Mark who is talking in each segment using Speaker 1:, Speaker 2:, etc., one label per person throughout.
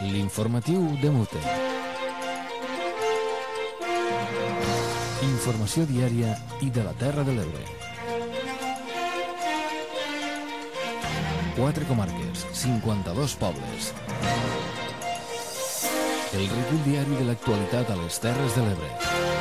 Speaker 1: L'informatiu de Mute. Informació diària i de la Terra de l'Ebre. 4 comarques, 52 pobles. El recull diari de l'actualitat a les Terres de l'Ebre.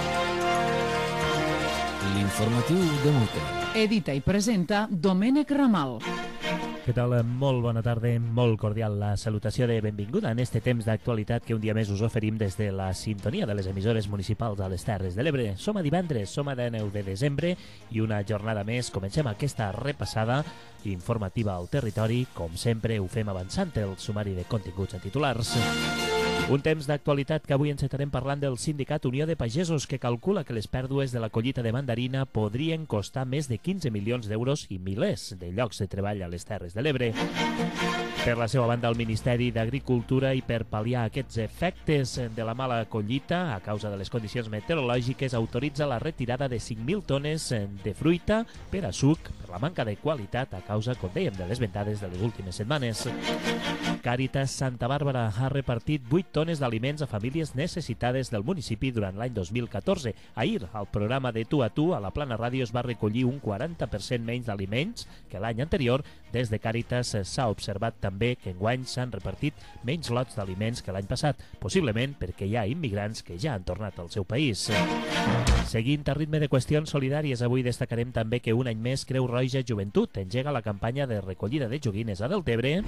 Speaker 1: L'informatiu de Mute.
Speaker 2: Edita i presenta Domènec Ramal.
Speaker 3: Què tal? Molt bona tarda, molt cordial la salutació de benvinguda en este temps d'actualitat que un dia més us oferim des de la sintonia de les emissores municipals a les Terres de l'Ebre. Som a divendres, som a 9 de desembre i una jornada més comencem aquesta repassada informativa al territori. Com sempre ho fem avançant el sumari de continguts en titulars. Un temps d'actualitat que avui encetarem parlant del Sindicat Unió de Pagesos, que calcula que les pèrdues de la collita de mandarina podrien costar més de 15 milions d'euros i milers de llocs de treball a les Terres de l'Ebre. Per la seva banda, el Ministeri d'Agricultura, i per pal·liar aquests efectes de la mala collita a causa de les condicions meteorològiques, autoritza la retirada de 5.000 tones de fruita per a suc per la manca de qualitat a causa, com dèiem, de les ventades de les últimes setmanes. Càritas Santa Bàrbara ha repartit 8 tones d'aliments a famílies necessitades del municipi durant l'any 2014. Ahir, al programa de Tu a Tu, a la Plana Ràdio es va recollir un 40% menys d'aliments que l'any anterior. Des de Càritas s'ha observat també que enguany s'han repartit menys lots d'aliments que l'any passat, possiblement perquè hi ha immigrants que ja han tornat al seu país. Seguint a ritme de qüestions solidàries, avui destacarem també que un any més Creu Roja Joventut engega la campanya de recollida de joguines a Deltebre.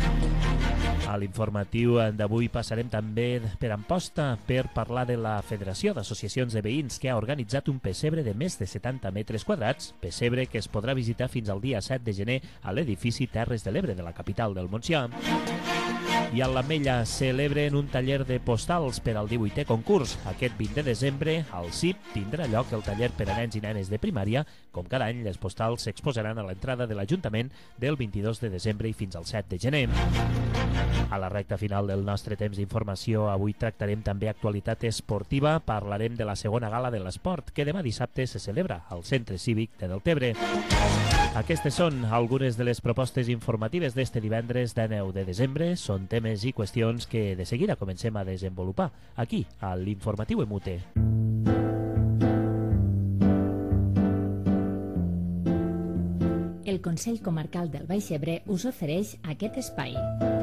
Speaker 3: A l'informatiu d'avui passarem també per Amposta per parlar de la Federació d'Associacions de Veïns, que ha organitzat un pessebre de més de 70 metres quadrats, pessebre que es podrà visitar fins al dia 7 de gener a l'edifici Terres de l'Ebre de la capital del Montsià. I a l'Ametlla celebren un taller de postals per al 18è concurs. Aquest 20 de desembre, al CIP, tindrà lloc el taller per a nens i nenes de primària. Com cada any, les postals s'exposaran a l'entrada de l'Ajuntament del 22 de desembre i fins al 7 de gener. A la recta final del nostre temps d'informació, avui tractarem també actualitat esportiva. Parlarem de la segona gala de l'esport, que demà dissabte se celebra al Centre Cívic de Deltebre. Aquestes són algunes de les propostes informatives d'este divendres de 9 de desembre. Són temes i qüestions que de seguida comencem a desenvolupar aquí, a l'Informatiu Emute.
Speaker 4: El Consell Comarcal del Baix Ebre us ofereix aquest espai.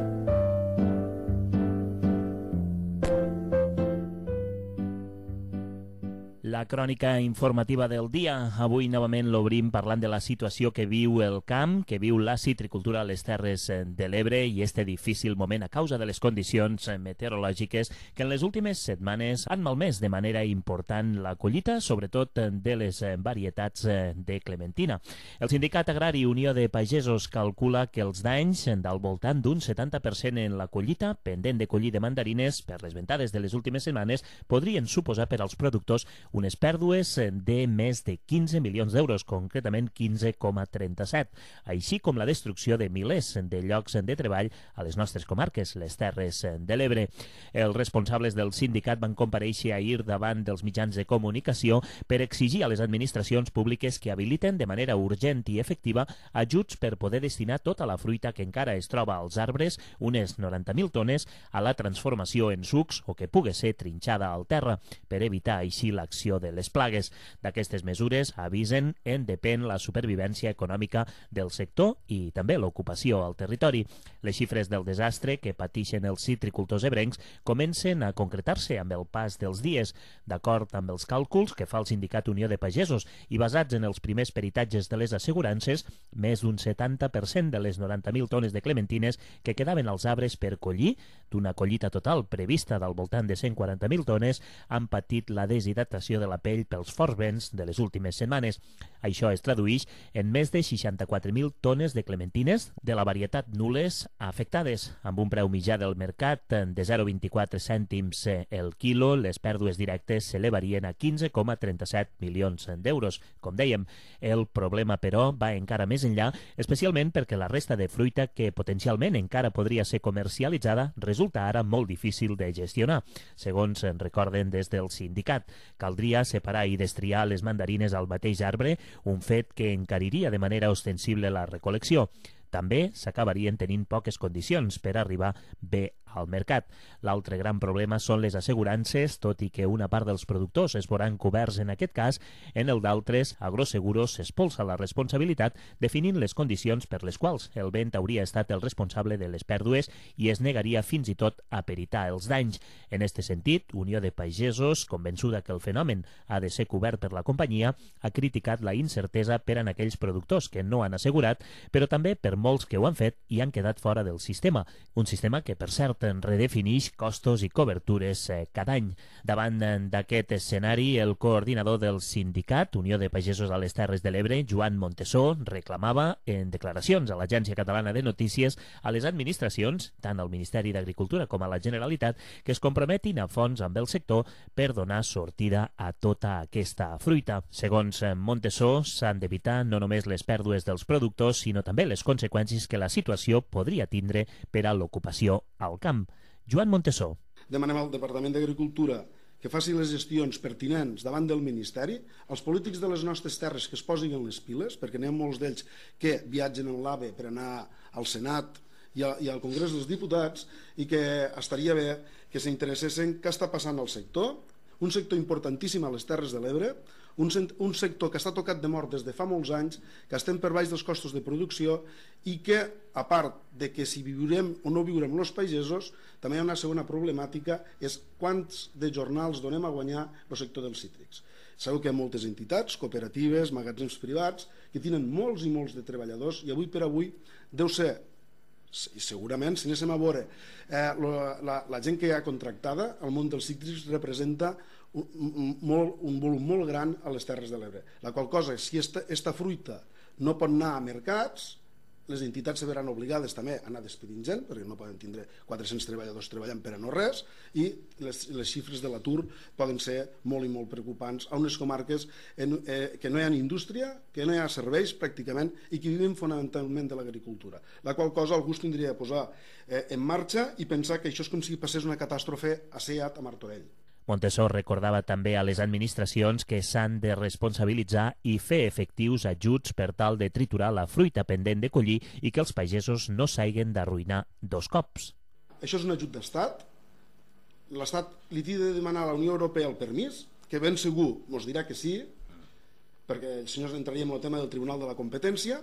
Speaker 3: La crònica informativa del dia. Avui novament l'obrim parlant de la situació que viu el camp, que viu la citricultura a les Terres de l'Ebre i este difícil moment a causa de les condicions meteorològiques que en les últimes setmanes han malmès de manera important la collita, sobretot de les varietats de clementina. El Sindicat Agrari Unió de Pagesos calcula que els danys del voltant d'un 70% en la collita, pendent de collir de mandarines per les ventades de les últimes setmanes, podrien suposar per als productors unes pèrdues de més de 15 milions d'euros, concretament 15,37, així com la destrucció de milers de llocs de treball a les nostres comarques, les Terres de l'Ebre. Els responsables del sindicat van comparèixer ahir davant dels mitjans de comunicació per exigir a les administracions públiques que habiliten de manera urgent i efectiva ajuts per poder destinar tota la fruita que encara es troba als arbres, unes 90.000 tones, a la transformació en sucs o que pugui ser trinxada al terra, per evitar així l'acció de les plagues. D'aquestes mesures, avisen, en depèn la supervivència econòmica del sector i també l'ocupació al territori. Les xifres del desastre que pateixen els citricultors ebrencs comencen a concretar-se amb el pas dels dies. D'acord amb els càlculs que fa el Sindicat Unió de Pagesos i basats en els primers peritatges de les assegurances, més d'un 70% de les 90.000 tones de clementines que quedaven als arbres per collir, d'una collita total prevista del voltant de 140.000 tones, han patit la deshidratació de la pell pels forts vents de les últimes setmanes. Això es tradueix en més de 64.000 tones de clementines de la varietat nules afectades. Amb un preu mitjà del mercat de 0,24 cèntims el quilo, les pèrdues directes s'elevarien a 15,37 milions d'euros. Com dèiem, el problema, però, va encara més enllà, especialment perquè la resta de fruita que potencialment encara podria ser comercialitzada resulta ara molt difícil de gestionar. Segons recorden des del sindicat, caldria separar i destriar les mandarines al mateix arbre, un fet que encariria de manera ostensible la recol·lecció. També s'acabarien tenint poques condicions per arribar bé al mercat. L'altre gran problema són les assegurances, tot i que una part dels productors es veuran coberts en aquest cas, en el d'altres, Agroseguros s'espolsa la responsabilitat definint les condicions per les quals el vent hauria estat el responsable de les pèrdues i es negaria fins i tot a peritar els danys. En este sentit, Unió de Pagesos, convençuda que el fenomen ha de ser cobert per la companyia, ha criticat la incertesa per en aquells productors que no han assegurat, però també per molts que ho han fet i han quedat fora del sistema. Un sistema que, per cert, redefineix costos i cobertures cada any. Davant d'aquest escenari, el coordinador del sindicat, Unió de Pagesos a les Terres de l'Ebre, Joan Montesó, reclamava en declaracions a l'Agència Catalana de Notícies a les administracions, tant al Ministeri d'Agricultura com a la Generalitat, que es comprometin a fons amb el sector per donar sortida a tota aquesta fruita. Segons Montesó, s'han d'evitar no només les pèrdues dels productors, sinó també les conseqüències que la situació podria tindre per a l'ocupació al camp. Joan Montesó.
Speaker 5: Demanem al Departament d'Agricultura que faci les gestions pertinents davant del Ministeri, els polítics de les nostres terres que es posin en les piles, perquè n'hi ha molts d'ells que viatgen en l'AVE per anar al Senat i al Congrés dels Diputats, i que estaria bé que s'interessessin què està passant al sector, un sector importantíssim a les Terres de l'Ebre, un sector que està tocat de mort des de fa molts anys, que estem per baix dels costos de producció i que, a part de que si viurem o no viurem els pagesos, també hi ha una segona problemàtica, és quants de jornals donem a guanyar el sector dels cítrics. Sabeu que hi ha moltes entitats, cooperatives, magatzems privats, que tenen molts i molts de treballadors i avui per avui deu ser, i segurament si anéssim a veure la gent que hi ha contractada, el món dels cítrics representa un volum molt gran a les Terres de l'Ebre, la qual cosa, si esta fruita no pot anar a mercats, les entitats se veran obligades també a anar despedint gent, perquè no poden tindre 400 treballadors treballant per a no res, i les xifres de l'atur poden ser molt i molt preocupants a unes comarques que no hi ha indústria, que no hi ha serveis pràcticament i que viven fonamentalment de l'agricultura, la qual cosa algú es tindria de posar en marxa i pensar que això és com si passés una catàstrofe a Seat a Martorell.
Speaker 3: Montesó recordava també a les administracions que s'han de responsabilitzar i fer efectius ajuts per tal de triturar la fruita pendent de collir i que els pagesos no s'hagin d'arruïnar dos cops.
Speaker 5: Això és un ajut d'estat. L'Estat li té de demanar a la Unió Europea el permís, que ben segur ens dirà que sí, perquè els senyors entraríem en el tema del Tribunal de la Competència,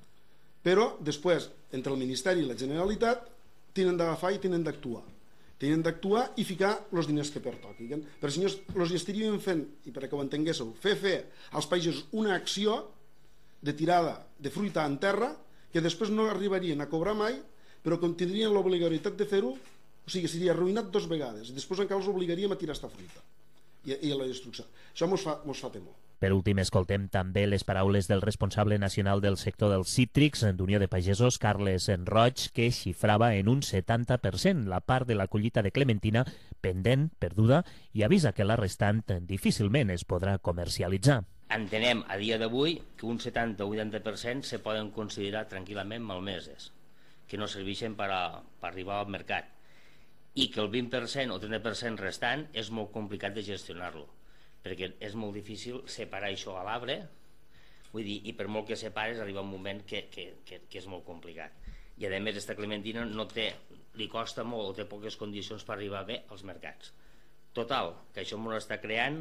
Speaker 5: però després, entre el Ministeri i la Generalitat, tenen d'agafar i tenen d'actuar i ficar els diners que pertoquin. Però senyors, els estaríem fent, i perquè ho entenguéssiu, fer als països una acció de tirada de fruita en terra que després no arribarien a cobrar mai, però que tindrien l'obligatorietat de fer-ho, o sigui, seria arruïnat 2 vegades i després encara els obligaríem a tirar esta fruita i a la destrucció. Això mos fa temor.
Speaker 3: Per últim, escoltem també les paraules del responsable nacional del sector dels cítrics d'Unió de Pagesos, Carles Roig, que xifrava en un 70% la part de la collita de clementina pendent, perduda, i avisa que la restant difícilment es podrà comercialitzar.
Speaker 6: Entenem a dia d'avui que un 70 o 80% se poden considerar tranquil·lament malmeses, que no serveixen per arribar al mercat, i que el 20% o 30% restant és molt complicat de gestionar-lo, perquè és molt difícil separar això a l'arbre, vull dir, i per molt que separes arriba un moment que és molt complicat. I a més, aquesta clementina li costa molt o té poques condicions per arribar bé als mercats. Total, que això ens està creant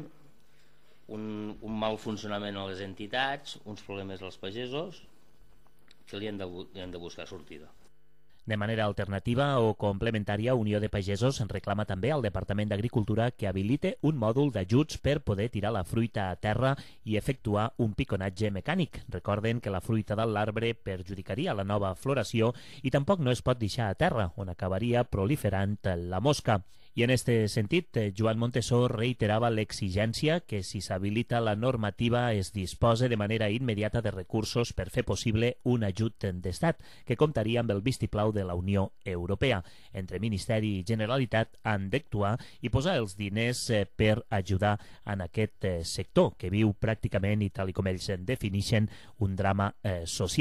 Speaker 6: un mal funcionament a les entitats, uns problemes als pagesos, que li han de buscar sortida.
Speaker 3: De manera alternativa o complementària, Unió de Pagesos reclama també al Departament d'Agricultura que habilite un mòdul d'ajuts per poder tirar la fruita a terra i efectuar un piconatge mecànic. Recorden que la fruita de l'arbre perjudicaria la nova floració i tampoc no es pot deixar a terra, on acabaria proliferant la mosca. I en este sentit, Joan Montesó reiterava l'exigència que si s'habilita la normativa es dispose de manera immediata de recursos per fer possible un ajut d'estat que comptaria amb el vistiplau de la Unió Europea. Entre Ministeri i Generalitat han d'actuar i posar els diners per ajudar en aquest sector que viu pràcticament, i tal com ells defineixen, un drama social.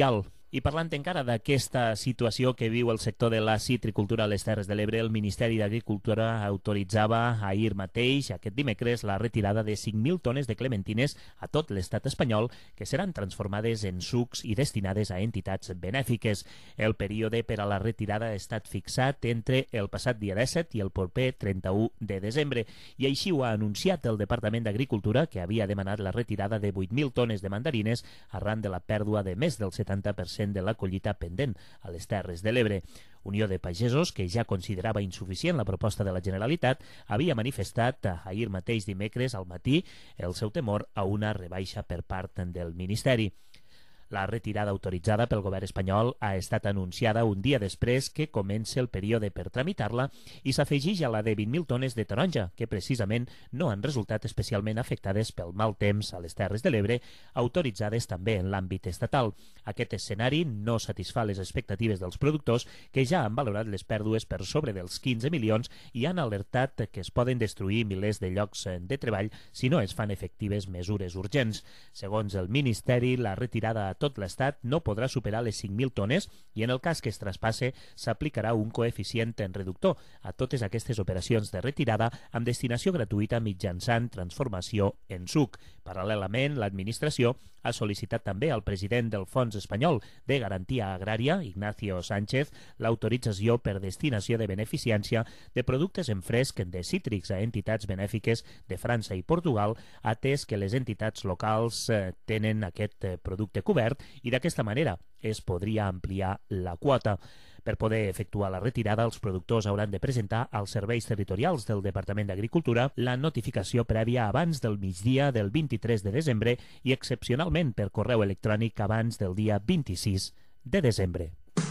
Speaker 3: I parlant encara d'aquesta situació que viu el sector de la citricultura a les Terres de l'Ebre, el Ministeri d'Agricultura autoritzava ahir mateix, aquest dimecres, la retirada de 5.000 tones de clementines a tot l'estat espanyol que seran transformades en sucs i destinades a entitats benèfiques. El període per a la retirada ha estat fixat entre el passat dia 17 i el proper 31 de desembre. I així ho ha anunciat el Departament d'Agricultura, que havia demanat la retirada de 8.000 tones de mandarines arran de la pèrdua de més del 70% de la collita pendent a les Terres de l'Ebre. Unió de Pagesos, que ja considerava insuficient la proposta de la Generalitat, havia manifestat ahir mateix dimecres al matí el seu temor a una rebaixa per part del Ministeri. La retirada autoritzada pel govern espanyol ha estat anunciada un dia després que comença el període per tramitar-la i s'afegeix a la de 20.000 tones de taronja, que precisament no han resultat especialment afectades pel mal temps a les Terres de l'Ebre, autoritzades també en l'àmbit estatal. Aquest escenari no satisfà les expectatives dels productors, que ja han valorat les pèrdues per sobre dels 15 milions i han alertat que es poden destruir milers de llocs de treball si no es fan efectives mesures urgents. Segons el Ministeri, la retirada a tot l'estat no podrà superar les 5.000 tones i en el cas que es traspasse s'aplicarà un coeficient en reductor a totes aquestes operacions de retirada amb destinació gratuïta mitjançant transformació en suc. Paral·lelament, l'administració ha sol·licitat també al president del Fons Espanyol de Garantia Agrària, Ignacio Sánchez, l'autorització per destinació de beneficiància de productes en fresc de cítrics a entitats benèfiques de França i Portugal, atès que les entitats locals tenen aquest producte cobert i d'aquesta manera es podria ampliar la quota. Per poder efectuar la retirada, els productors hauran de presentar als serveis territorials del Departament d'Agricultura la notificació prèvia abans del migdia del 23 de desembre i excepcionalment per correu electrònic abans del dia 26 de desembre.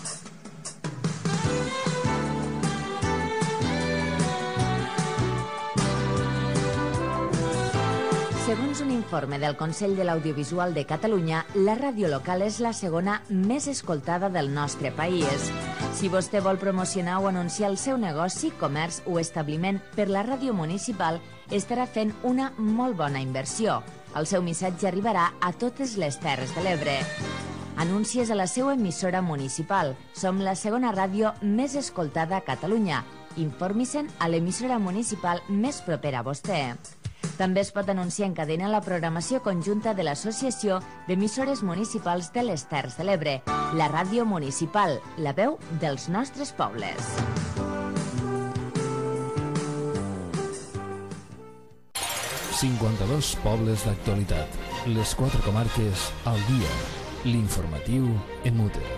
Speaker 4: Segons un informe del Consell de l'Audiovisual de Catalunya, la ràdio local és la segona més escoltada del nostre país. Si vostè vol promocionar o anunciar el seu negoci, comerç o establiment per la ràdio municipal, estarà fent una molt bona inversió. El seu missatge arribarà a totes les Terres de l'Ebre. Anuncies a la seva emissora municipal. Som la segona ràdio més escoltada a Catalunya. Informi-se'n a l'emissora municipal més propera a vostè. També es pot anunciar en cadena la programació conjunta de l'Associació d'Emissores Municipals de les Terres de l'Ebre, la ràdio municipal, la veu dels nostres pobles.
Speaker 1: ...52 pobles d'actualitat. Les 4 comarques al dia. L'informatiu en Mute.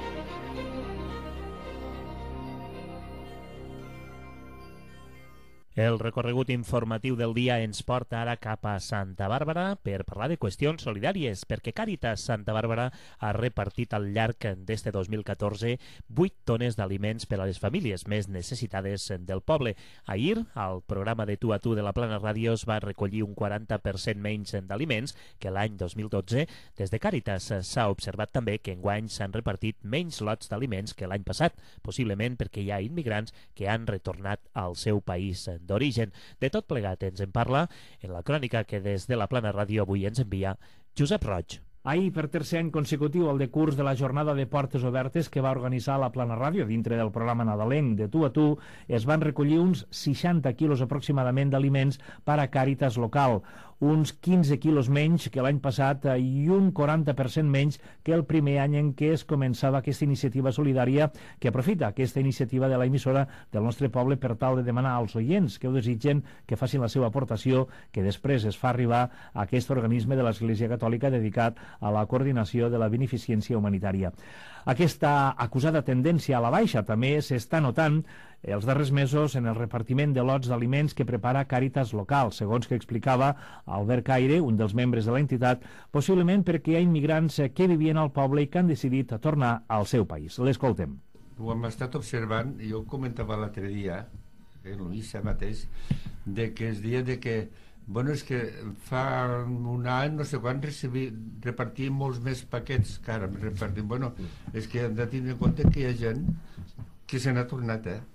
Speaker 3: El recorregut informatiu del dia ens porta ara cap a Santa Bàrbara per parlar de qüestions solidàries, perquè Càritas Santa Bàrbara ha repartit al llarg d'este 2014 8 tones d'aliments per a les famílies més necessitades del poble. Ahir, al programa de Tu a Tu de la Plana Ràdio es va recollir un 40% menys d'aliments que l'any 2012. Des de Càritas s'ha observat també que enguany s'han repartit menys lots d'aliments que l'any passat, possiblement perquè hi ha immigrants que han retornat al seu país d'origen. De tot plegat ens en parla en la crònica que des de la Plana Ràdio avui ens envia Josep Roig.
Speaker 7: Ahir, per tercer any consecutiu, el decurs de la jornada de portes obertes que va organitzar la Plana Ràdio dintre del programa nadalenc de Tu a Tu, es van recollir uns 60 quilos aproximadament d'aliments per a Càritas local, uns 15 quilos menys que l'any passat i un 40% menys que el primer any en què es començava aquesta iniciativa solidària, que aprofita aquesta iniciativa de la emissora del nostre poble per tal de demanar als oients que ho desitgen que facin la seva aportació, que després es fa arribar a aquest organisme de l'Església Catòlica dedicat a la coordinació de la beneficència humanitària. Aquesta acusada tendència a la baixa també s'està notant els darrers mesos en el repartiment de lots d'aliments que prepara Càritas local, segons que explicava Albert Caire, un dels membres de l'entitat, possiblement perquè hi ha immigrants que vivien al poble i que han decidit tornar al seu país. L'escoltem.
Speaker 8: Ho hem estat observant, jo comentava l'altre dia, Luisa mateix, de que es deia de que bueno, és que fa un any, no sé quan, repartim molts més paquets que ara repartim. Bueno, és que hem de tenir en compte que hi ha gent que se n'ha tornat,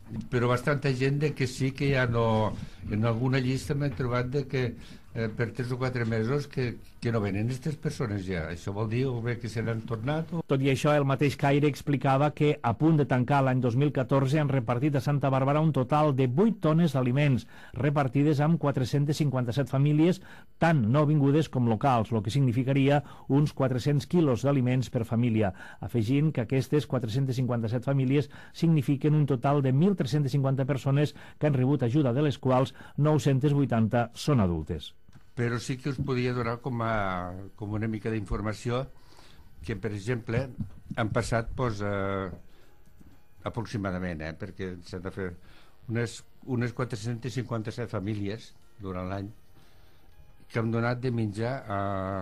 Speaker 8: però bastanta gent de que sí que ja no... En alguna llista m'he trobat de que per 3 o 4 mesos que no venen aquestes persones ja. Això vol dir o bé que se n'han tornat o...
Speaker 7: Tot i això, el mateix Caire explicava que a punt de tancar l'any 2014 han repartit a Santa Bàrbara un total de 8 tones d'aliments, repartides amb 457 famílies, tant no vingudes com locals, el que significaria uns 400 quilos d'aliments per família, afegint que aquestes 457 famílies signifiquen un total de 1.350 persones que han rebut ajuda, de les quals 980 són adultes.
Speaker 8: Però sí que us podia donar com una mica d'informació que, per exemple, han passat aproximadament, perquè s'han de fer unes 457 famílies durant l'any que han donat de menjar a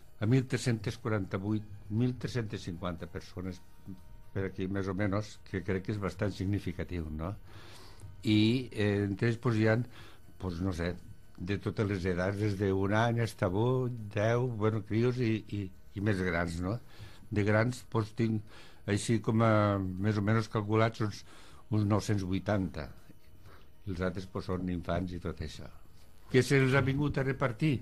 Speaker 8: 1.348, 1.350 persones per aquí, més o menys, que crec que és bastant significatiu, no? I entre ells hi ha, no sé, de totes les edats, des d'un any fins a 8, 10, bueno, crios i més grans, no? De grans, tinc així com més o menys calculats uns 980. Els altres són infants i tot això. Què se'ls ha vingut a repartir?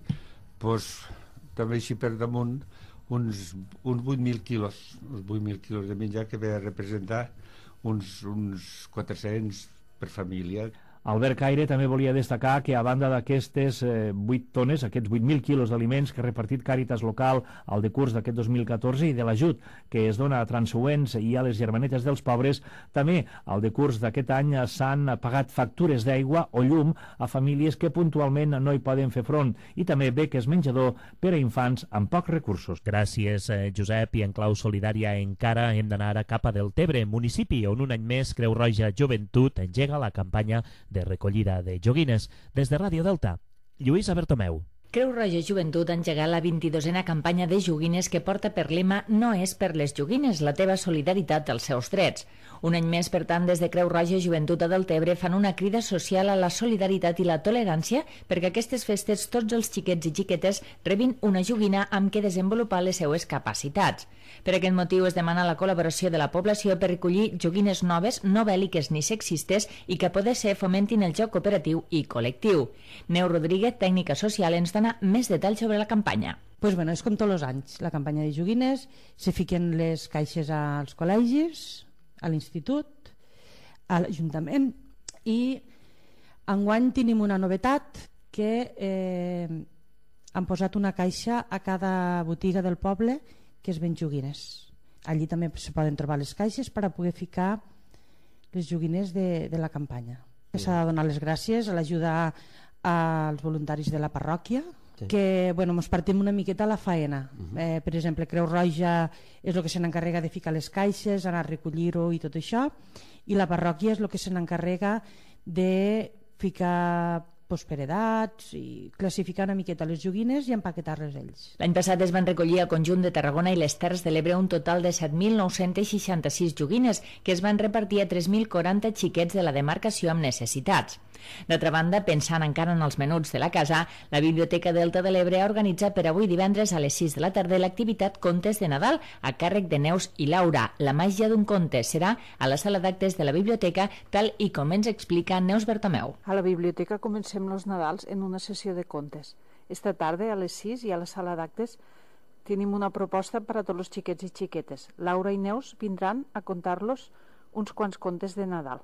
Speaker 8: També així per damunt uns 8.000 quilos, uns 8.000 quilos de menjar que ve a representar uns 400 per família.
Speaker 7: Albert Caire també volia destacar que a banda d'aquestes 8 tones, aquests 8.000 quilos d'aliments que ha repartit Càritas local al decurs d'aquest 2014 i de l'ajut que es dona a transuents i a les germanetes dels pobres, també al decurs d'aquest any s'han pagat factures d'aigua o llum a famílies que puntualment no hi poden fer front i també beques menjador per a infants amb pocs recursos.
Speaker 3: Gràcies, Josep. I en clau solidària encara hem d'anar a Capa del Tebre, municipi on un any més Creu Roja Joventut engega la campanya de recollida de joguines. Des de Ràdio Delta, Lluís Bertomeu.
Speaker 4: Creu Roja Joventut ha engegat la 22a campanya de joguines que porta per lema "No és per les joguines, la teva solidaritat als seus drets". Un any més, per tant, des de Creu Roja Joventut a Deltebre fan una crida social a la solidaritat i la tolerància perquè aquestes festes tots els xiquets i xiquetes rebin una joguina amb què desenvolupar les seues capacitats. Per aquest motiu es demana la col·laboració de la població per recollir joguines noves, no bèl·liques ni sexistes i que a poder ser fomentin el joc cooperatiu i col·lectiu. Neus Rodríguez, tècnica social, ens dona més detalls sobre la campanya.
Speaker 9: Pues bueno, és com tots els anys, la campanya de joguines, se fiquen les caixes als col·legis, a l'institut, a l'Ajuntament, i enguany tenim una novetat que han posat una caixa a cada botiga del poble que es ven joguines. Allí també se poden trobar les caixes per a poder ficar les joguines de la campanya. S'ha de donar les gràcies a l'ajuda als voluntaris de la parròquia, que ens partim una miqueta a la faena. Per exemple, Creu Roja és el que se n'encarrega de ficar les caixes, anar a recollir-ho i tot això, i la parròquia és el que se n'encarrega de ficar per edats i classificar una miqueta les joguines i empaquetar-les ells.
Speaker 4: L'any passat es van recollir al conjunt de Tarragona i les Terres de l'Ebre un total de 7.966 joguines que es van repartir a 3.040 xiquets de la demarcació amb necessitats. D'altra banda, pensant encara en els menuts de la casa, la Biblioteca Delta de l'Ebre ha organitzat per avui divendres a les 6 de la tarda l'activitat Contes de Nadal a càrrec de Neus i Laura. La màgia d'un conte serà a la sala d'actes de la biblioteca, tal i com ens explica Neus Bertomeu.
Speaker 10: A la biblioteca comencem els Nadals en una sessió de contes. Esta tarda a les 6 i a la sala d'actes tenim una proposta per a tots els xiquets i xiquetes. Laura i Neus vindran a contar-los uns quants contes de Nadal.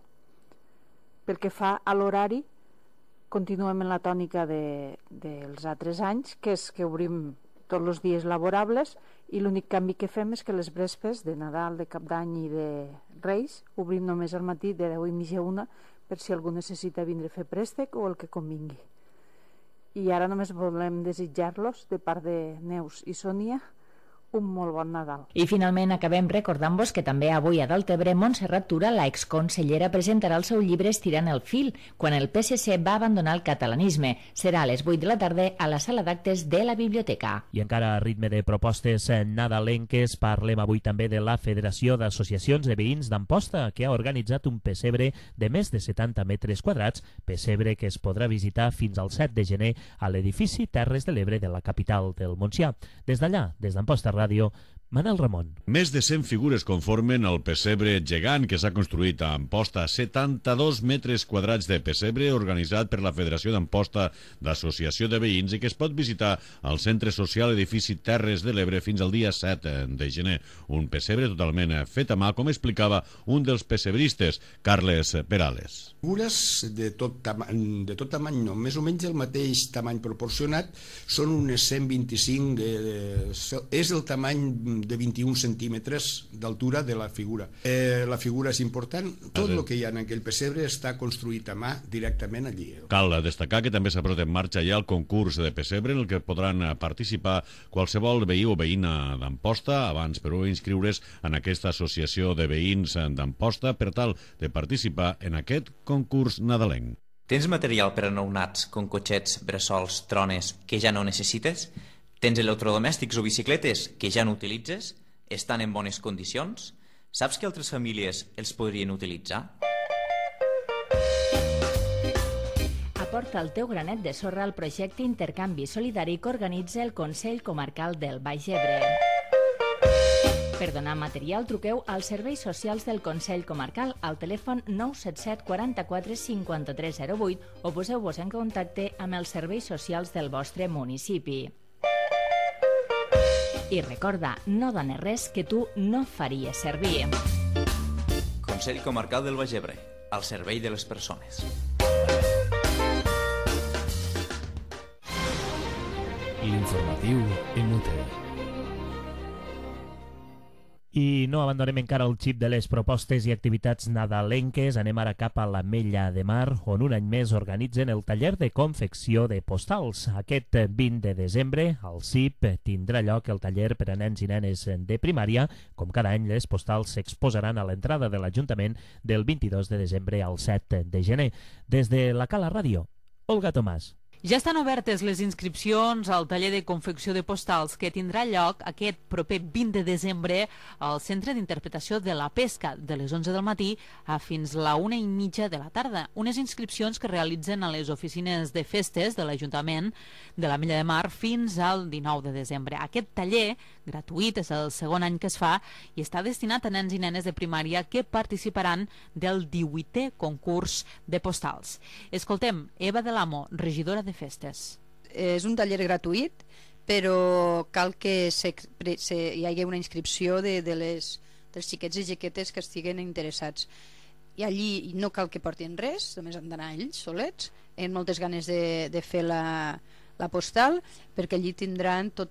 Speaker 10: Pel que fa a l'horari, continuem en la tònica dels altres anys, que és que obrim tots els dies laborables i l'únic canvi que fem és que les vespres de Nadal, de Cap d'Any i de Reis obrim només al matí de 10 i mitja a 1 per si algú necessita vindre a fer préstec o el que convingui. I ara només volem desitjar-los, de part de Neus i Sònia, un molt bon Nadal.
Speaker 4: I finalment acabem recordant-vos que també avui a Deltebre Montserrat Tura, la exconsellera, presentarà el seu llibre Estirant el fil, quan el PSC va abandonar el catalanisme. Serà a les 8 de la tarda a la sala d'actes de la biblioteca.
Speaker 3: I encara a ritme de propostes nadalenques, parlem avui també de la Federació d'Associacions de Veïns d'Amposta, que ha organitzat un pessebre de més de 70 metres quadrats, pessebre que es podrà visitar fins al 7 de gener a l'edifici Terres de l'Ebre de la capital del Montsià. Des d'allà, des d'Amposta Ràdio, Manel Ramon.
Speaker 11: Més de 100 figures conformen el pessebre gegant que s'ha construït a Amposta. 72 metres quadrats de pessebre organitzat per la Federació d'Amposta d'Associació de Veïns i que es pot visitar al Centre Social Edifici Terres de l'Ebre fins al dia 7 de gener. Un pessebre totalment fet a mà, com explicava un dels pessebristes, Carles Perales.
Speaker 12: Figures de tot tamany, no, més o menys el mateix tamany proporcionat, són unes 125, és el tamany de 21 centímetres d'altura de la figura. La figura és important, tot el que hi ha en aquell pessebre està construït a mà directament allí.
Speaker 11: Cal destacar que també s'ha posat en marxa ja el concurs de pessebre en el que podran participar qualsevol veí o veïna d'Amposta abans, però inscriure's en aquesta associació de veïns d'Amposta per tal de participar en aquest concurs nadalenc.
Speaker 13: Tens material per a nounats, com cotxets, bressols, trones, que ja no necessites? Tens electrodomèstics o bicicletes que ja no utilitzes? Estan en bones condicions? Saps que altres famílies els podrien utilitzar?
Speaker 4: Aporta el teu granet de sorra al projecte Intercanvi Solidari que organitza el Consell Comarcal del Baix Ebre. Per donar material, truqueu als serveis socials del Consell Comarcal al telèfon 977 44 53 08 o poseu-vos en contacte amb els serveis socials del vostre municipi. I recorda, no dones res que tu no faries servir.
Speaker 13: Consell Comarcal del Baix Ebre, al servei de les persones.
Speaker 1: L'informatiu Emute.
Speaker 3: I no abandonem encara el xip de les propostes i activitats nadalenques. Anem ara cap a l'Ametlla de Mar, on un any més organitzen el taller de confecció de postals. Aquest 20 de desembre, al CIP, tindrà lloc el taller per a nens i nenes de primària. Com cada any, les postals s'exposaran a l'entrada de l'Ajuntament del 22 de desembre al 7 de gener. Des de la Cala Ràdio, Olga Tomàs.
Speaker 14: Ja estan obertes les inscripcions al taller de confecció de postals que tindrà lloc aquest proper 20 de desembre al Centre d'Interpretació de la Pesca, de les 11 del matí a fins la 1:30 de la tarda. Unes inscripcions que realitzen a les oficines de festes de l'Ajuntament de l'Ametlla de Mar fins al 19 de desembre. Aquest taller, gratuït, és el segon any que es fa i està destinat a nens i nenes de primària que participaran del 18è concurs de postals. Escoltem Eva de l'Amo, regidora de festes.
Speaker 15: És un taller gratuït, però cal que hi hagi una inscripció dels xiquets i xiquetes que estiguen interessats. I allí no cal que portin res, només han d'anar ells solets, amb moltes ganes de fer la postal, perquè allí tindran tot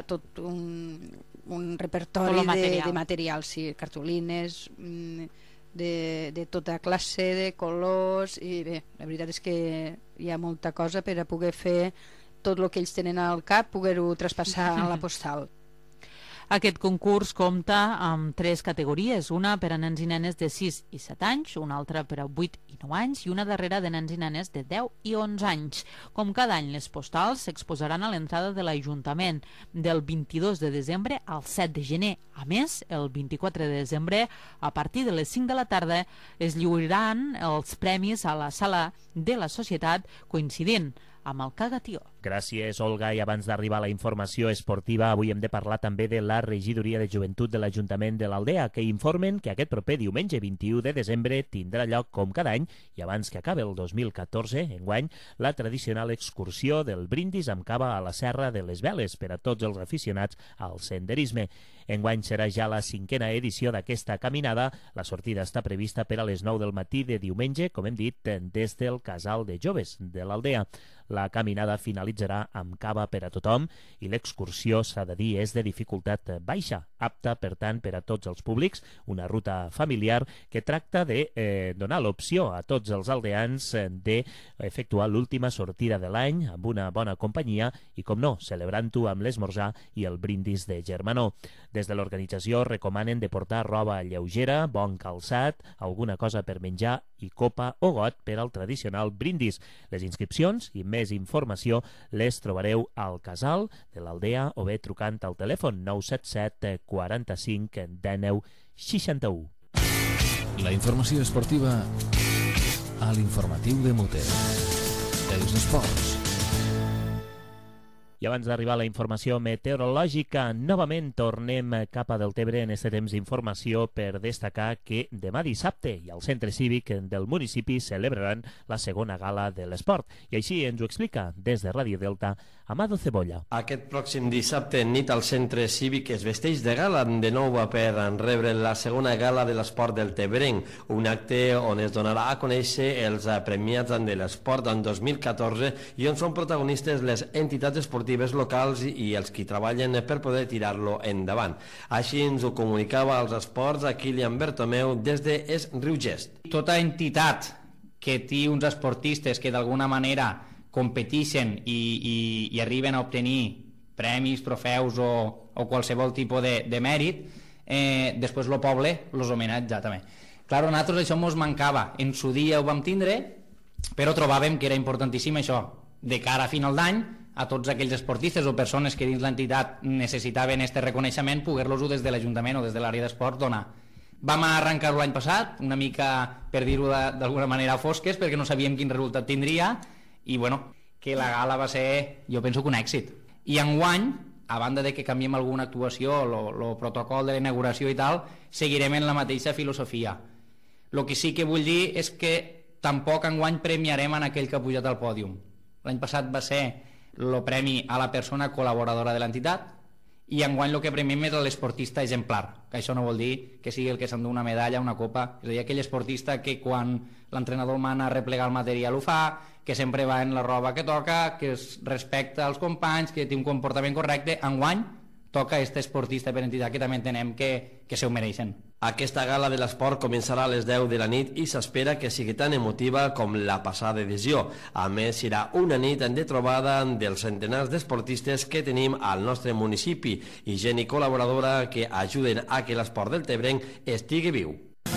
Speaker 15: un repertori de material, sí, cartolines, de tota classe de colors, i bé, la veritat és que hi ha molta cosa per a poder fer tot el que ells tenen al cap, poder-ho traspassar a la postal.
Speaker 14: Aquest concurs compta amb 3 categories, una per a nens i nenes de 6 i 7 anys, una altra per a 8 i 9 anys i una darrera de nens i nenes de 10 i 11 anys. Com cada any, les postals s'exposaran a l'entrada de l'Ajuntament del 22 de desembre al 7 de gener. A més, el 24 de desembre, a partir de les 5 de la tarda, es lliuraran els premis a la sala de la Societat, coincidint amb el Cagatió.
Speaker 3: Gràcies, Olga. I abans d'arribar a la informació esportiva, avui hem de parlar també de la Regidoria de Joventut de l'Ajuntament de l'Aldea, que informen que aquest proper diumenge 21 de desembre tindrà lloc, com cada any, i abans que acabi el 2014, enguany, la tradicional excursió del brindis amb cava a la Serra de les Veles per a tots els aficionats al senderisme. Enguany serà ja la 5a edició d'aquesta caminada. La sortida està prevista per a les 9 del matí de diumenge, com hem dit, des del Casal de Joves de l'Aldea. La caminada finalitzarà amb cava per a tothom i l'excursió, s'ha de dir, és de dificultat baixa, apta, per tant, per a tots els públics, una ruta familiar que tracta de donar l'opció a tots els aldeans d'efectuar l'última sortida de l'any amb una bona companyia i, com no, celebrant-ho amb l'esmorzar i el brindis de germanor. Des de l'organització recomanen de portar roba lleugera, bon calçat, alguna cosa per menjar i copa o got per al tradicional brindis. Les inscripcions i més informació les trobareu al Casal de l'Aldea o bé trucant al telèfon 977 45 19 61.
Speaker 1: La informació esportiva a l'informatiu de Muter. Els esports.
Speaker 3: I abans d'arribar a la informació meteorològica, novament tornem cap a Deltebre en este temps d'informació per destacar que demà dissabte i al Centre Cívic del municipi celebraran la segona gala de l'esport. I així ens ho explica des de Ràdio Delta Amado Cebolla.
Speaker 16: Aquest pròxim dissabte nit al Centre Cívic es vesteix de gala de nou per rebre la segona gala de l'esport del Tebrenc, un acte on es donarà a conèixer els premiats de l'esport en 2014 i on són protagonistes les entitats esportives locals i els qui treballen per poder tirar-lo endavant. Així ens ho comunicava als esports a Kilian Bertomeu des de Es Riugest.
Speaker 17: Tota entitat que té uns esportistes que d'alguna manera competeixen i arriben a obtenir premis, trofeus o qualsevol tipus de mèrit, després el poble els homenatja també. Clar, a nosaltres això ens mancava. En su dia ho vam tindre, però trobàvem que era importantíssim això, de cara a final d'any, a tots aquells esportistes o persones que dins l'entitat necessitaven aquest reconeixement, poder-los-ho des de l'Ajuntament o des de l'àrea d'esport donar. Vam arrencar-ho l'any passat, una mica, per dir-ho d'alguna manera, fosques, perquè no sabíem quin resultat tindria, i bueno, que la gala va ser, jo penso que un èxit. I enguany, a banda de que canviem alguna actuació, el protocol de l'inauguració i tal, seguirem en la mateixa filosofia. El que sí que vull dir és que tampoc enguany premiarem en aquell que ha pujat al pòdium. L'any passat va ser el premi a la persona col·laboradora de l'entitat, i enguany el que premiem és l'esportista exemplar, que això no vol dir que sigui el que s'endú una medalla, una copa, és a dir, aquell esportista que quan l'entrenador mana a replegar el material ho fa, que sempre va en la roba que toca, que es respecta els companys, que té un comportament correcte. Enguany toca aquest esportista per entitat que també entenem que se ho mereixen.
Speaker 16: Aquesta gala de l'esport començarà a les 10 de la nit i s'espera que sigui tan emotiva com la passada edició. A més, serà una nit de trobada dels centenars d'esportistes que tenim al nostre municipi i gent i col·laboradora que ajuden a que l'esport del Tebrenc estigui viu.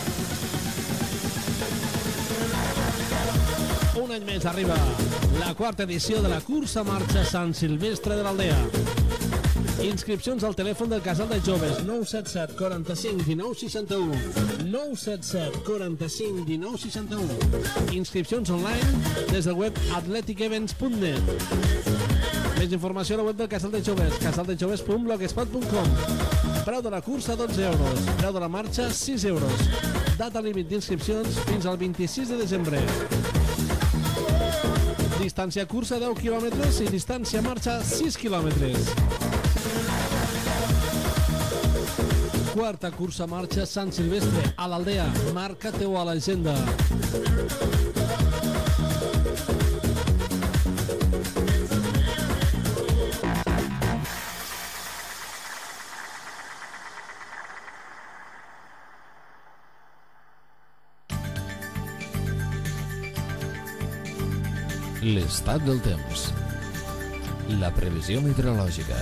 Speaker 18: Un any més arriba la quarta edició de la cursa marxa Sant Silvestre de l'Aldea. Inscripcions al telèfon del Casal de Joves 977 45 19 61 977 45 19 61. Inscripcions online des del web athleticevents.net. Més informació a la web del Casal de Joves, casaldejoves.blogspot.com. Preu de la cursa 12 euros, preu de la marxa 6 euros. Data límit d'inscripcions fins al 26 de desembre. Distància cursa 10 quilòmetres i distància marxa 6 quilòmetres. Quarta cursa marxa Sant Silvestre a l'Aldea. Marca-te-ho a l'agenda.
Speaker 1: L'estat del temps. La previsió meteorològica.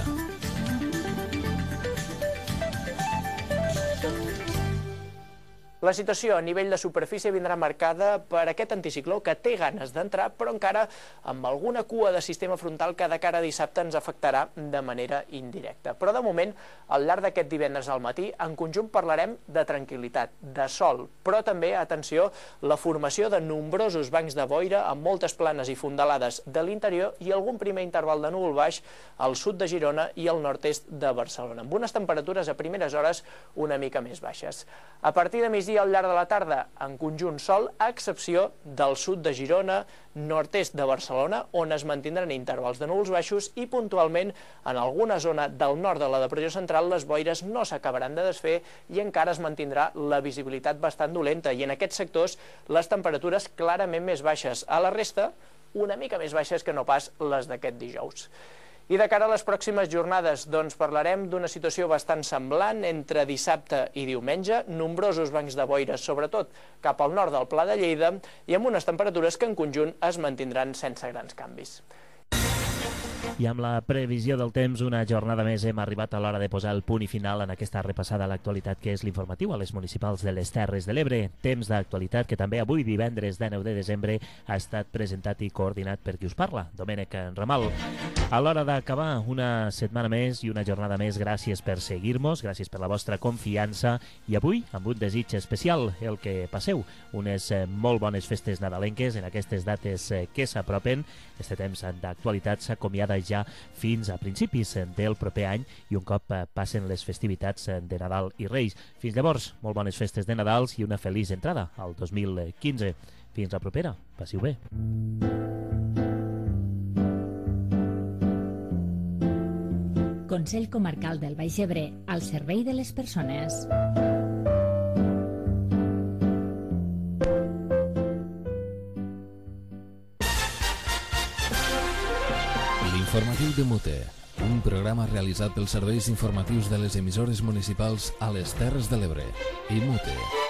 Speaker 19: La situació a nivell de superfície vindrà marcada per aquest anticicló que té ganes d'entrar, però encara amb alguna cua de sistema frontal que de cara a dissabte ens afectarà de manera indirecta. Però de moment, al llarg d'aquest divendres al matí, en conjunt parlarem de tranquil·litat, de sol, però també, atenció, la formació de nombrosos bancs de boira amb moltes planes i fondalades de l'interior i algun primer interval de núvol baix al sud de Girona i al nord-est de Barcelona, amb unes temperatures a primeres hores una mica més baixes. A partir de migdia al llarg de la tarda, en conjunt sol, a excepció del sud de Girona, nord-est de Barcelona, on es mantindran intervals de núvols baixos i puntualment en alguna zona del nord de la depressió central les boires no s'acabaran de desfer i encara es mantindrà la visibilitat bastant dolenta i en aquests sectors les temperatures clarament més baixes. A la resta, una mica més baixes que no pas les d'aquest dijous. I de cara a les pròximes jornades, doncs parlarem d'una situació bastant semblant entre dissabte i diumenge, nombrosos bancs de boira, sobretot cap al nord del Pla de Lleida, i amb unes temperatures que en conjunt es mantindran sense grans canvis.
Speaker 3: I amb la previsió del temps, una jornada més hem arribat a l'hora de posar el punt i final en aquesta repassada a l'actualitat que és l'informatiu a les municipals de les Terres de l'Ebre. Temps d'actualitat que també avui, divendres 19 de desembre, ha estat presentat i coordinat per qui us parla, Domènec Ramal. A l'hora d'acabar una setmana més i una jornada més, gràcies per seguir-nos, gràcies per la vostra confiança i avui amb un desig especial, el que passeu unes molt bones festes nadalenques en aquestes dates que s'apropen. Este temps d'actualitat s'acomiada durada ja fins a principis del proper any i un cop passen les festivitats de Nadal i Reis. Fins llavors, molt bones festes de Nadals i una feliç entrada al 2015. Fins la propera. Passiu bé.
Speaker 20: Consell Comarcal del Baix Ebre, al servei de les persones.
Speaker 1: L'informatiu de Mute, un programa realitzat pels serveis informatius de les emissores municipals a les Terres de l'Ebre i Mute.